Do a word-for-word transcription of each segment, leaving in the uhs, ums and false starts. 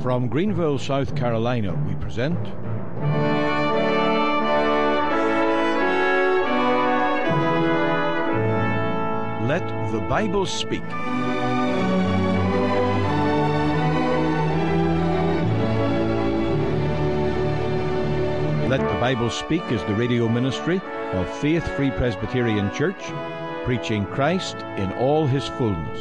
From Greenville, South Carolina, we present Let the Bible Speak. Let the Bible Speak is the radio ministry of Faith Free Presbyterian Church, preaching Christ in all his fullness.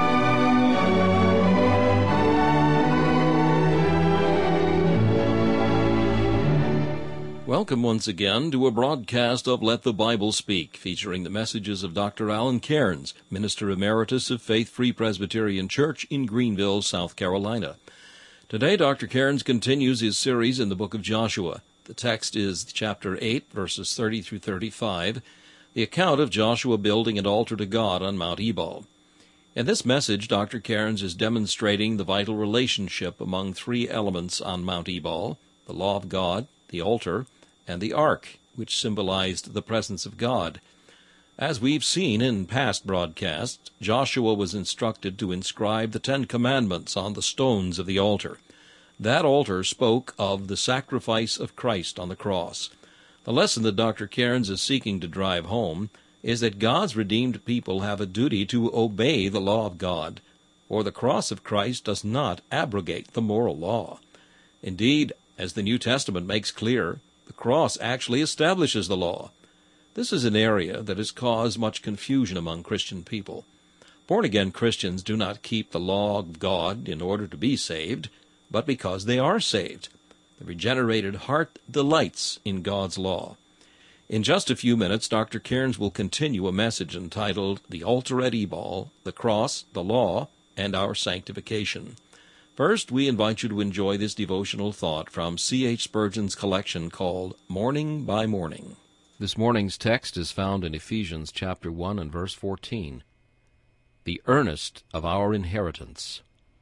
Welcome once again to a broadcast of Let the Bible Speak, featuring the messages of Doctor Alan Cairns, Minister Emeritus of Faith Free Presbyterian Church in Greenville, South Carolina. Today, Doctor Cairns continues his series in the book of Joshua. The text is chapter eight, verses thirty through thirty-five, the account of Joshua building an altar to God on Mount Ebal. In this message, Doctor Cairns is demonstrating the vital relationship among three elements on Mount Ebal: the law of God, the altar, and the ark, which symbolized the presence of God. As we've seen in past broadcasts, Joshua was instructed to inscribe the Ten Commandments on the stones of the altar. That altar spoke of the sacrifice of Christ on the cross. The lesson that Doctor Cairns is seeking to drive home is that God's redeemed people have a duty to obey the law of God, for the cross of Christ does not abrogate the moral law. Indeed, as the New Testament makes clear, the cross actually establishes the law. This is an area that has caused much confusion among Christian people. Born-again Christians do not keep the law of God in order to be saved, but because they are saved. The regenerated heart delights in God's law. In just a few minutes, Doctor Cairns will continue a message entitled The Altar at Ebal, the Cross, the Law, and Our Sanctification. First, we invite you to enjoy this devotional thought from C H Spurgeon's collection called Morning by Morning. This morning's text is found in Ephesians chapter one and verse fourteen. The earnest of our inheritance.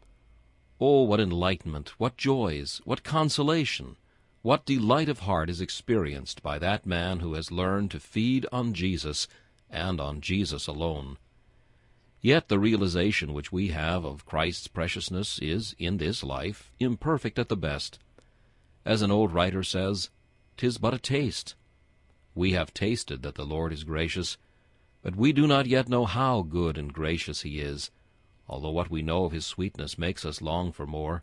Oh, what enlightenment, what joys, what consolation, what delight of heart is experienced by that man who has learned to feed on Jesus and on Jesus alone. Yet the realization which we have of Christ's preciousness is, in this life, imperfect at the best. As an old writer says, "'Tis but a taste." We have tasted that the Lord is gracious, but we do not yet know how good and gracious he is, although what we know of his sweetness makes us long for more.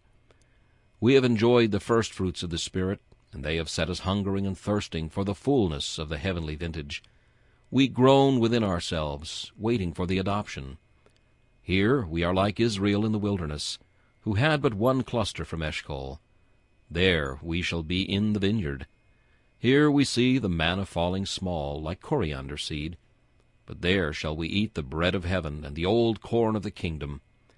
We have enjoyed the first fruits of the Spirit, and they have set us hungering and thirsting for the fullness of the heavenly vintage. We groan within ourselves, waiting for the adoption. Here we are like Israel in the wilderness, who had but one cluster from Eshcol. There we shall be in the vineyard. Here we see the manna falling small, like coriander seed. But there shall we eat the bread of heaven and the old corn of the kingdom.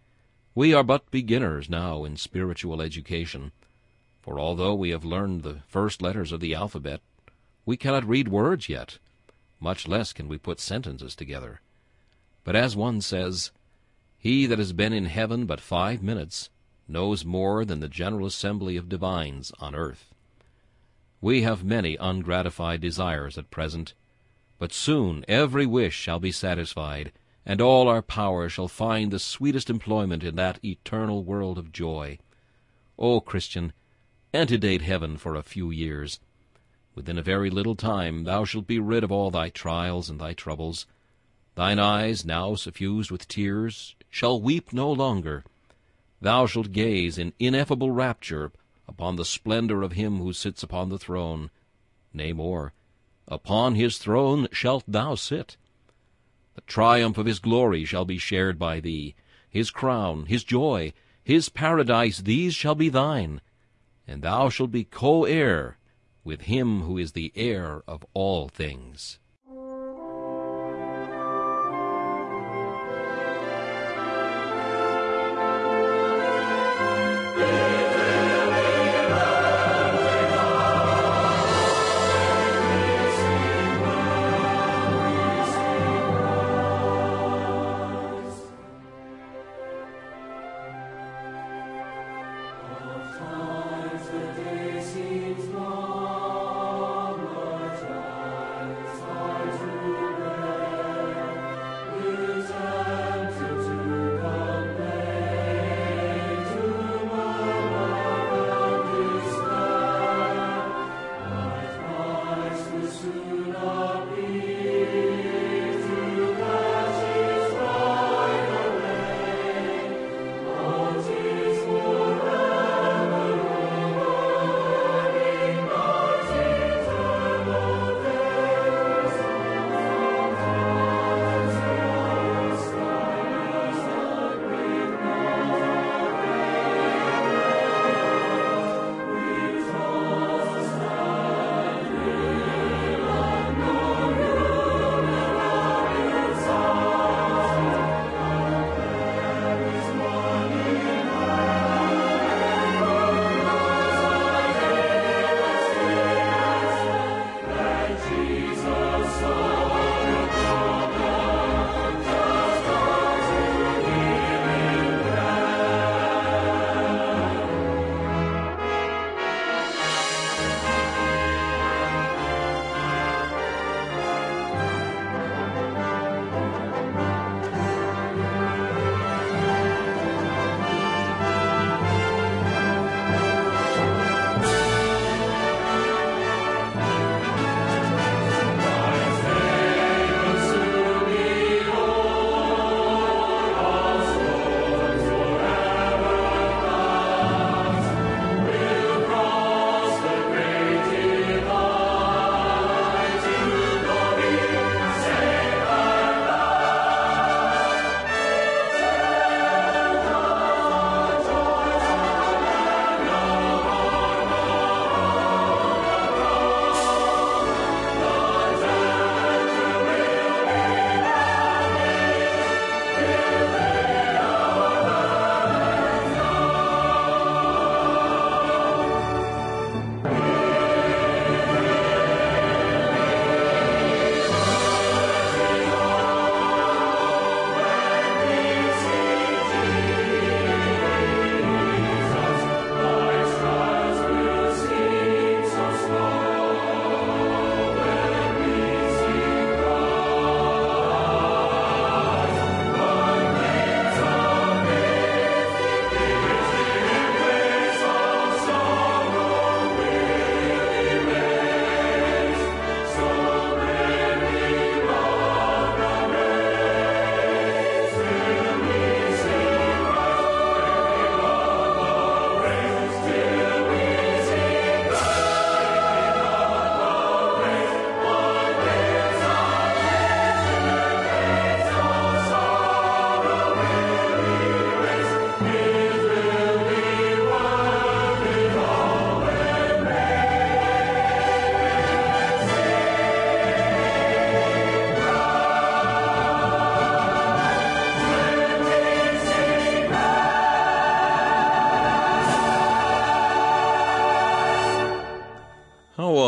We are but beginners now in spiritual education, for although we have learned the first letters of the alphabet, we cannot read words yet, much less can we put sentences together. But as one says, he that has been in heaven but five minutes knows more than the general assembly of divines on earth. We have many ungratified desires at present, but soon every wish shall be satisfied, and all our power shall find the sweetest employment in that eternal world of joy. O Christian, antedate heaven for a few years. Within a very little time thou shalt be rid of all thy trials and thy troubles. Thine eyes, now suffused with tears, shall weep no longer. Thou shalt gaze in ineffable rapture upon the splendor of him who sits upon the throne. Nay more, upon his throne shalt thou sit. The triumph of his glory shall be shared by thee. His crown, his joy, his paradise, these shall be thine. And thou shalt be co-heir with him who is the heir of all things. Times the day seems long, the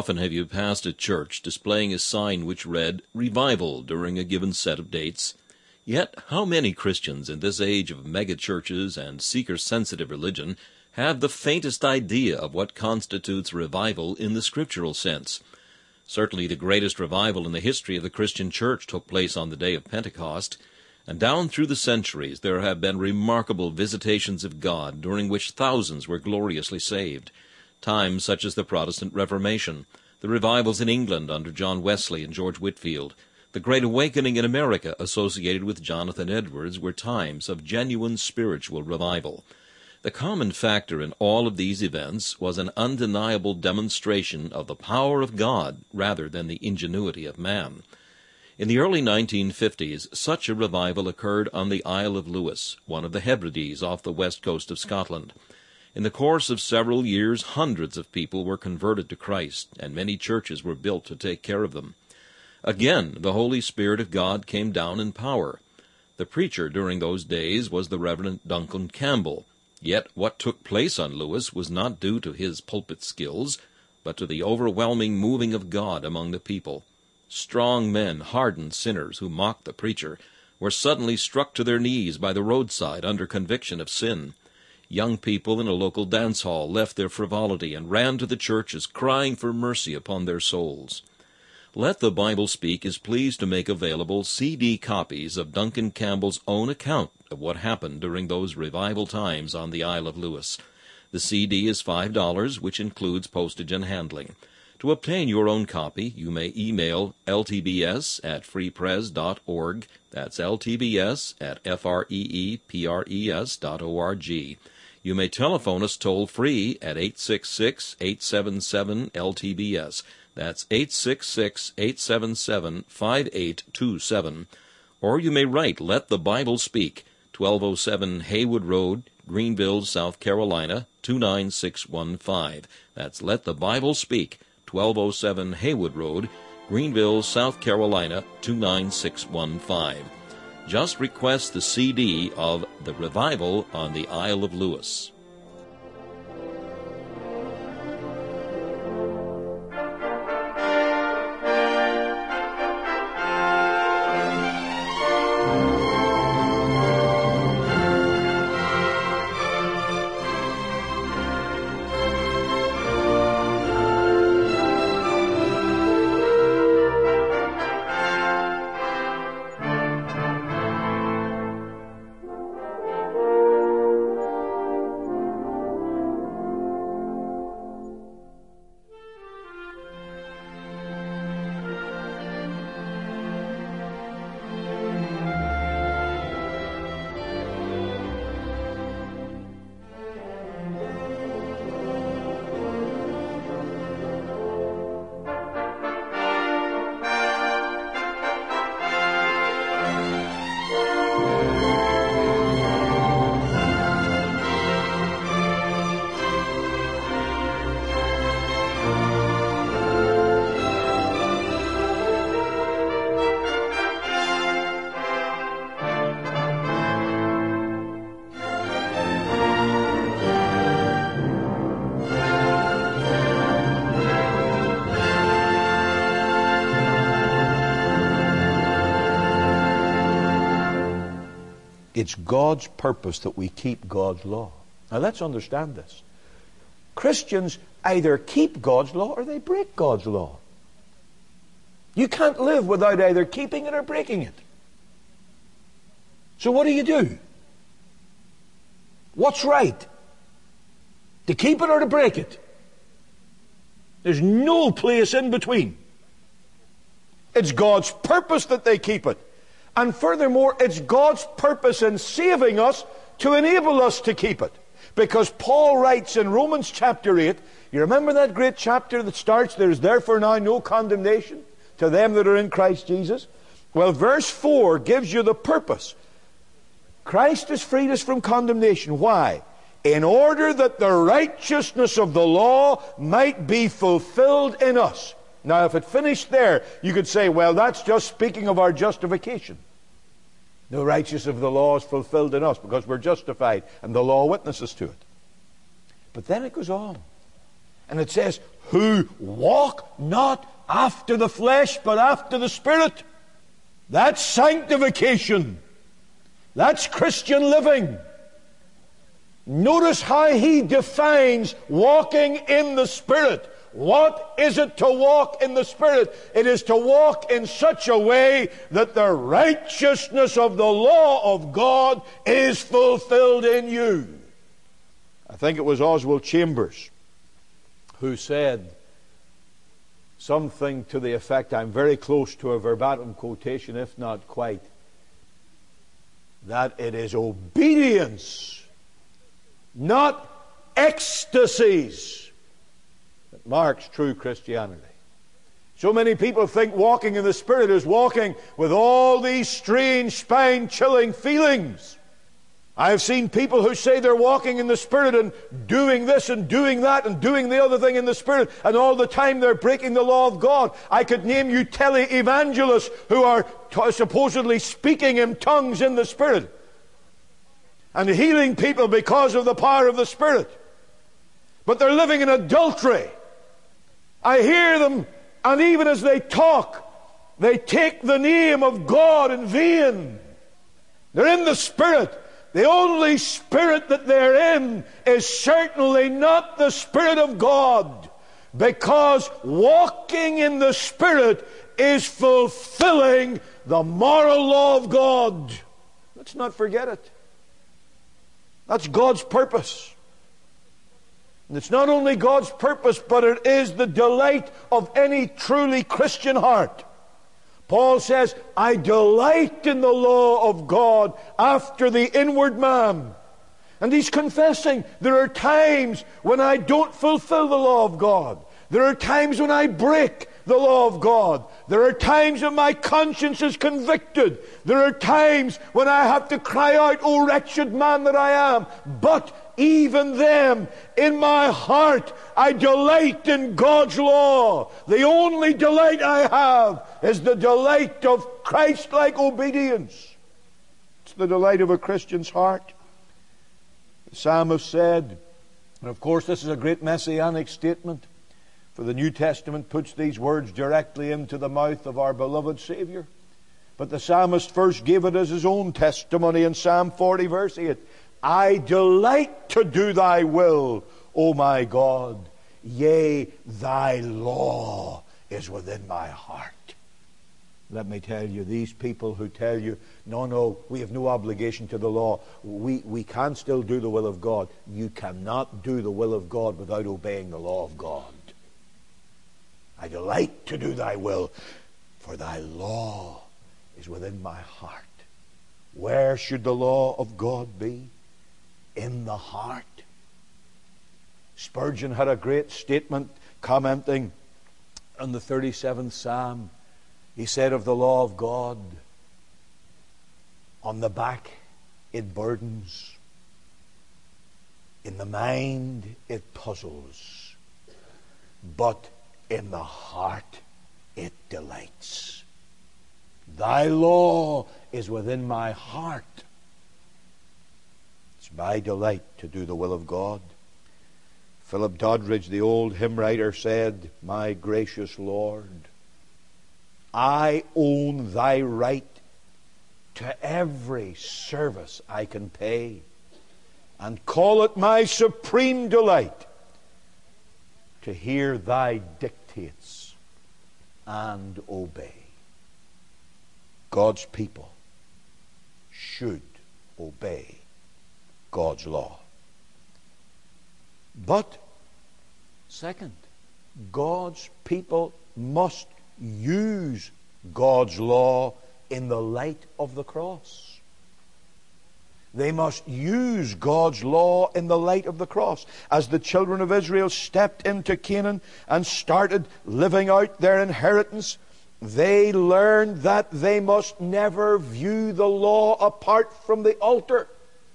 often have you passed a church displaying a sign which read, "Revival," during a given set of dates? Yet, how many Christians in this age of megachurches and seeker-sensitive religion have the faintest idea of what constitutes revival in the scriptural sense? Certainly the greatest revival in the history of the Christian church took place on the day of Pentecost, and down through the centuries there have been remarkable visitations of God during which thousands were gloriously saved. Times such as the Protestant Reformation, the revivals in England under John Wesley and George Whitefield, the Great Awakening in America associated with Jonathan Edwards were times of genuine spiritual revival. The common factor in all of these events was an undeniable demonstration of the power of God rather than the ingenuity of man. In the early nineteen fifties, such a revival occurred on the Isle of Lewis, one of the Hebrides off the west coast of Scotland. In the course of several years, hundreds of people were converted to Christ, and many churches were built to take care of them. Again, the Holy Spirit of God came down in power. The preacher during those days was the Reverend Duncan Campbell. Yet what took place on Lewis was not due to his pulpit skills, but to the overwhelming moving of God among the people. Strong men, hardened sinners who mocked the preacher, were suddenly struck to their knees by the roadside under conviction of sin. Young people in a local dance hall left their frivolity and ran to the churches, crying for mercy upon their souls. Let the Bible Speak is pleased to make available C D copies of Duncan Campbell's own account of what happened during those revival times on the Isle of Lewis. The C D is five dollars, which includes postage and handling. To obtain your own copy, you may email L T B S at freepres dot org. That's L T B S at F R E E P R E S dot O R G. You may telephone us toll-free at eight six six, eight seven seven, L T B S. That's eight six six, eight seven seven, five eight two seven. Or you may write Let the Bible Speak, twelve oh seven Haywood Road, Greenville, South Carolina, two nine six one five. That's Let the Bible Speak, twelve oh seven Haywood Road, Greenville, South Carolina, two nine six one five. Just request the C D of The Revival on the Isle of Lewis. It's God's purpose that we keep God's law. Now let's understand this. Christians either keep God's law or they break God's law. You can't live without either keeping it or breaking it. So what do you do? What's right? To keep it or to break it? There's no place in between. It's God's purpose that they keep it. And furthermore, it's God's purpose in saving us to enable us to keep it. Because Paul writes in Romans chapter eight, you remember that great chapter that starts, there is therefore now no condemnation to them that are in Christ Jesus? Well, verse four gives you the purpose. Christ has freed us from condemnation. Why? In order that the righteousness of the law might be fulfilled in us. Now, if it finished there, you could say, well, that's just speaking of our justification. The righteousness of the law is fulfilled in us because we're justified and the law witnesses to it. But then it goes on. And it says, who walk not after the flesh, but after the Spirit. That's sanctification. That's Christian living. Notice how he defines walking in the Spirit. What is it to walk in the Spirit? It is to walk in such a way that the righteousness of the law of God is fulfilled in you. I think it was Oswald Chambers who said something to the effect, I'm very close to a verbatim quotation, if not quite, that it is obedience, not ecstasies, that marks true Christianity. So many people think walking in the Spirit is walking with all these strange, spine-chilling feelings. I have seen people who say they're walking in the Spirit and doing this and doing that and doing the other thing in the Spirit, and all the time they're breaking the law of God. I could name you tele-evangelists who are t- supposedly speaking in tongues in the Spirit and healing people because of the power of the Spirit. But they're living in adultery. I hear them, and even as they talk, they take the name of God in vain. They're in the Spirit. The only Spirit that they're in is certainly not the Spirit of God, because walking in the Spirit is fulfilling the moral law of God. Let's not forget it. That's God's purpose. And it's not only God's purpose, but it is the delight of any truly Christian heart. Paul says, I delight in the law of God after the inward man. And he's confessing, there are times when I don't fulfill the law of God. There are times when I break the law of God. There are times when my conscience is convicted. There are times when I have to cry out, O wretched man that I am. But even then, in my heart, I delight in God's law. The only delight I have is the delight of Christ-like obedience. It's the delight of a Christian's heart. The psalmist said, and of course this is a great messianic statement, for the New Testament puts these words directly into the mouth of our beloved Savior. But the psalmist first gave it as his own testimony in Psalm forty verse eight. I delight to do thy will, O my God. Yea, thy law is within my heart. Let me tell you, these people who tell you, no, no, we have no obligation to the law. We, we can still do the will of God. You cannot do the will of God without obeying the law of God. I delight to do thy will, for thy law is within my heart. Where should the law of God be? In the heart. Spurgeon had a great statement commenting on the thirty-seventh Psalm. He said of the law of God, on the back it burdens, in the mind it puzzles, but in the heart it delights. Thy law is within my heart. It's my delight to do the will of God. Philip Doddridge, the old hymn writer, said, my gracious Lord, I own thy right to every service I can pay, and call it my supreme delight to hear thy dictates and obey. God's people should obey God's law. But, second, God's people must use God's law in the light of the cross. They must use God's law in the light of the cross. As the children of Israel stepped into Canaan and started living out their inheritance, they learned that they must never view the law apart from the altar.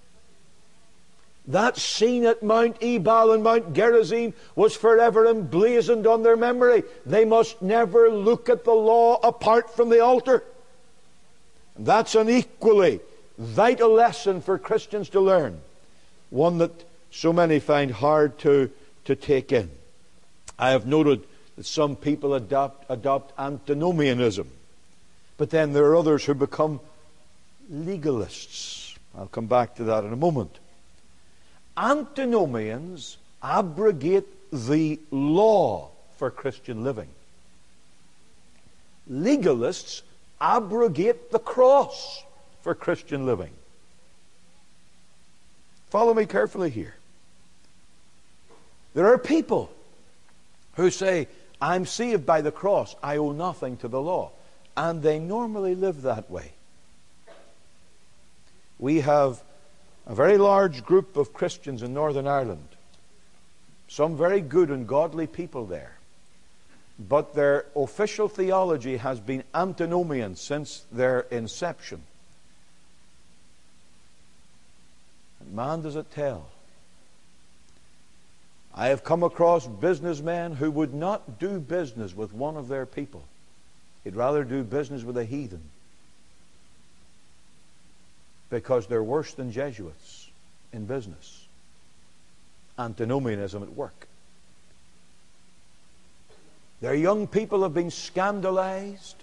That scene at Mount Ebal and Mount Gerizim was forever emblazoned on their memory. They must never look at the law apart from the altar. And that's an equally vital lesson for Christians to learn, one that so many find hard to, to take in. I have noted that some people adopt, adopt antinomianism. But then there are others who become legalists. I'll come back to that in a moment. Antinomians abrogate the law for Christian living. Legalists abrogate the cross for Christian living. Follow me carefully here. There are people who say, I'm saved by the cross, I owe nothing to the law. And they normally live that way. We have a very large group of Christians in Northern Ireland. Some very good and godly people there. But their official theology has been antinomian since their inception. And man, does it tell. I have come across businessmen who would not do business with one of their people. He'd rather do business with a heathen. Because they're worse than Jesuits in business. Antinomianism at work. Their young people have been scandalized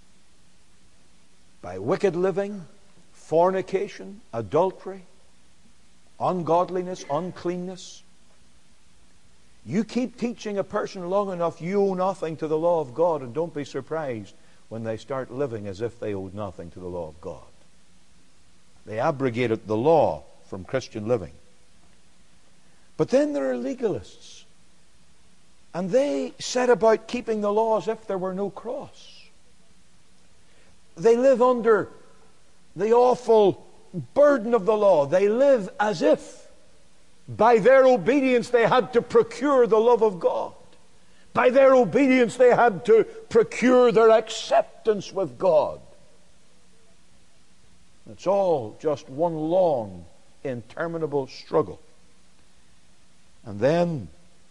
by wicked living, fornication, adultery, ungodliness, uncleanness. You keep teaching a person long enough, you owe nothing to the law of God, and don't be surprised when they start living as if they owed nothing to the law of God. They abrogated the law from Christian living. But then there are legalists. And they set about keeping the law as if there were no cross. They live under the awful burden of the law. They live as if by their obedience they had to procure the love of God. By their obedience they had to procure their acceptance with God. It's all just one long, interminable struggle. And then,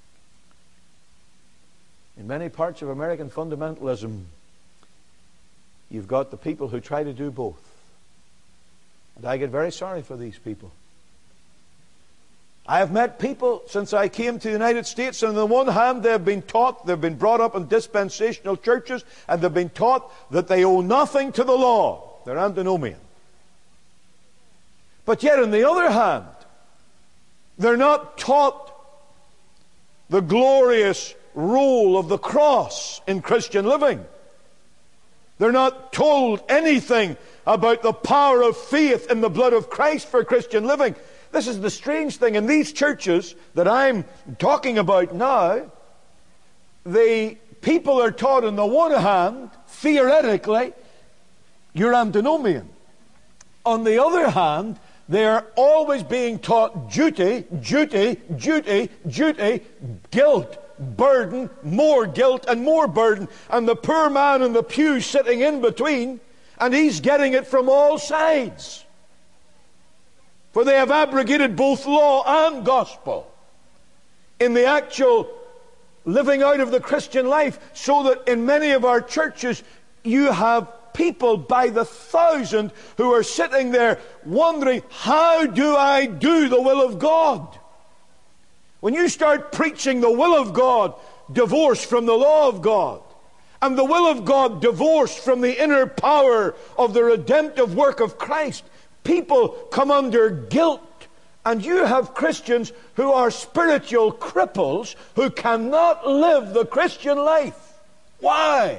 in many parts of American fundamentalism, you've got the people who try to do both. And I get very sorry for these people. I have met people since I came to the United States, and on the one hand they've been taught, they've been brought up in dispensational churches, and they've been taught that they owe nothing to the law. They're antinomian. But yet on the other hand, they're not taught the glorious role of the cross in Christian living. They're not told anything about the power of faith in the blood of Christ for Christian living. This is the strange thing. In these churches that I'm talking about now, the people are taught on the one hand, theoretically, you're antinomian. On the other hand, they are always being taught duty, duty, duty, duty, guilt, burden, more guilt and more burden. And the poor man in the pew sitting in between, and he's getting it from all sides. For they have abrogated both law and gospel in the actual living out of the Christian life, so that in many of our churches you have people by the thousand who are sitting there wondering, how do I do the will of God? When you start preaching the will of God divorced from the law of God, and the will of God divorced from the inner power of the redemptive work of Christ, people come under guilt. And you have Christians who are spiritual cripples who cannot live the Christian life. Why?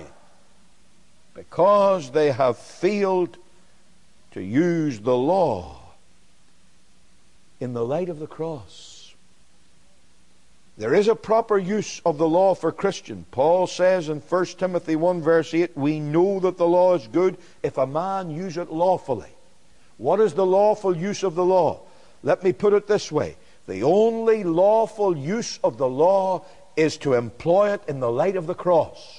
Because they have failed to use the law in the light of the cross. There is a proper use of the law for Christian. Paul says in First Timothy one verse eight, we know that the law is good if a man use it lawfully. What is the lawful use of the law? Let me put it this way. The only lawful use of the law is to employ it in the light of the cross.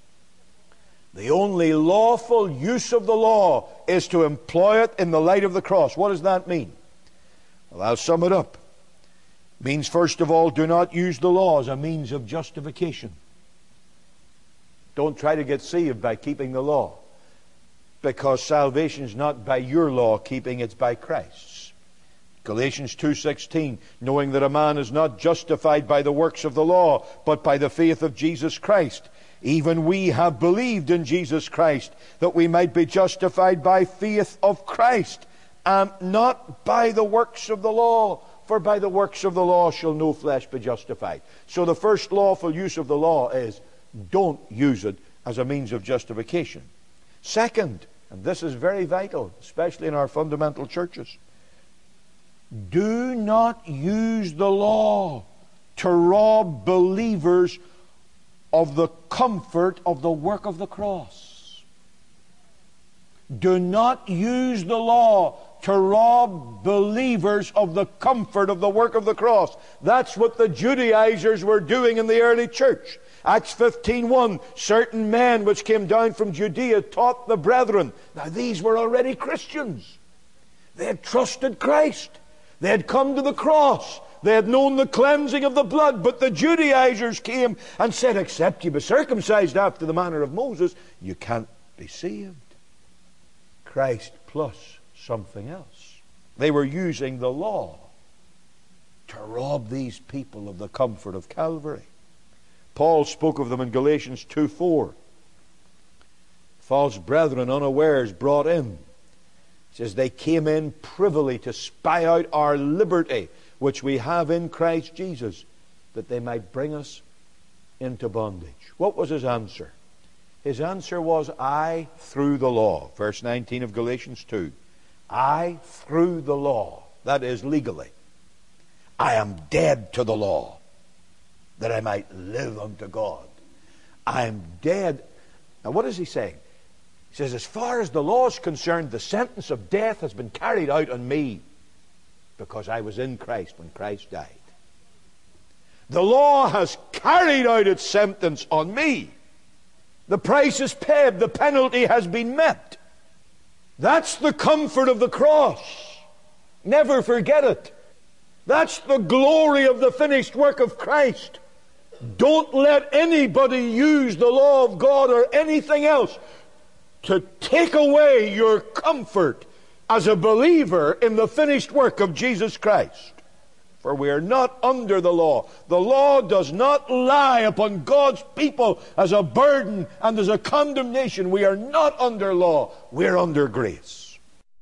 The only lawful use of the law is to employ it in the light of the cross. What does that mean? Well, I'll sum it up. It means, first of all, do not use the law as a means of justification. Don't try to get saved by keeping the law, because salvation is not by your law keeping, it's by Christ's. Galatians two sixteen, knowing that a man is not justified by the works of the law, but by the faith of Jesus Christ. Even we have believed in Jesus Christ, that we might be justified by faith of Christ, and not by the works of the law. For by the works of the law shall no flesh be justified. So the first lawful use of the law is, don't use it as a means of justification. Second, and this is very vital, especially in our fundamental churches, do not use the law to rob believers of the comfort of the work of the cross. Do not use the law to rob believers of the comfort of the work of the cross. That's what the Judaizers were doing in the early church. Acts fifteen one, certain men which came down from Judea taught the brethren. Now these were already Christians. They had trusted Christ. They had come to the cross. They had known the cleansing of the blood. But the Judaizers came and said, except you be circumcised after the manner of Moses, you can't be saved. Christ plus something else. They were using the law to rob these people of the comfort of Calvary. Paul spoke of them in Galatians two four. False brethren unawares brought in. He says they came in privily to spy out our liberty which we have in Christ Jesus, that they might bring us into bondage. What was his answer? His answer was, I through the law. Verse nineteen of Galatians two. I through the law, that is legally, I am dead to the law, that I might live unto God. I am dead. Now what is he saying? He says, as far as the law is concerned, the sentence of death has been carried out on me, because I was in Christ when Christ died. The law has carried out its sentence on me. The price is paid. The penalty has been met. That's the comfort of the cross. Never forget it. That's the glory of the finished work of Christ. Don't let anybody use the law of God or anything else to take away your comfort as a believer in the finished work of Jesus Christ. For we are not under the law. The law does not lie upon God's people as a burden and as a condemnation. We are not under law. We are under grace.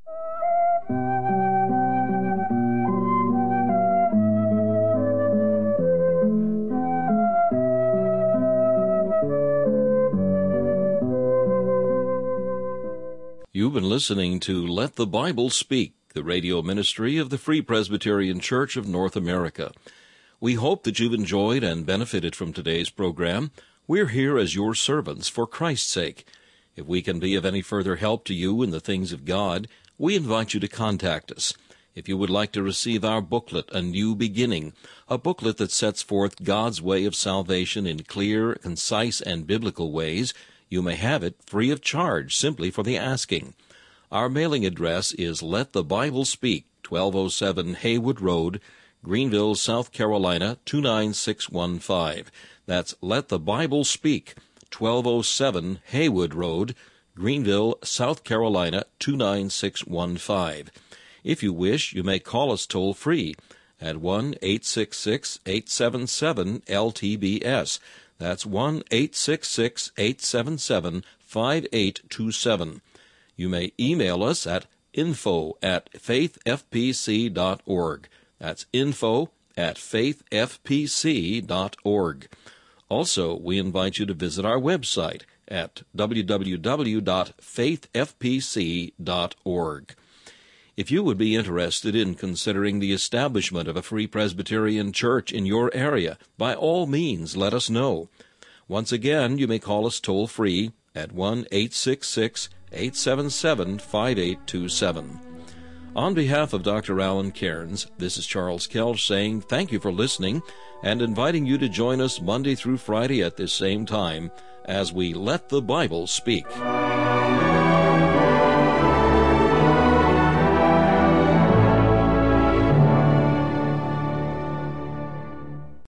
You've been listening to Let the Bible Speak, the radio ministry of the Free Presbyterian Church of North America. We hope that you've enjoyed and benefited from today's program. We're here as your servants for Christ's sake. If we can be of any further help to you in the things of God, we invite you to contact us. If you would like to receive our booklet, A New Beginning, a booklet that sets forth God's way of salvation in clear, concise, and biblical ways, you may have it free of charge simply for the asking. Our mailing address is Let the Bible Speak, twelve oh seven Haywood Road, Greenville, South Carolina, two nine six one five. That's Let the Bible Speak, twelve oh seven Haywood Road, Greenville, South Carolina, two nine six one five. If you wish, you may call us toll-free at one eight six six, eight seven seven, L T B S. That's one eight six six, eight seven seven, five eight two seven. You may email us at info at faithfpc dot org. That's info at faithfpc dot org. Also, we invite you to visit our website at w w w dot faith f p c dot org. If you would be interested in considering the establishment of a Free Presbyterian Church in your area, by all means let us know. Once again, you may call us toll-free at one eight six six, eight seven seven, five eight two seven. On behalf of Doctor Alan Cairns, this is Charles Kelch saying thank you for listening and inviting you to join us Monday through Friday at this same time as we Let the Bible Speak.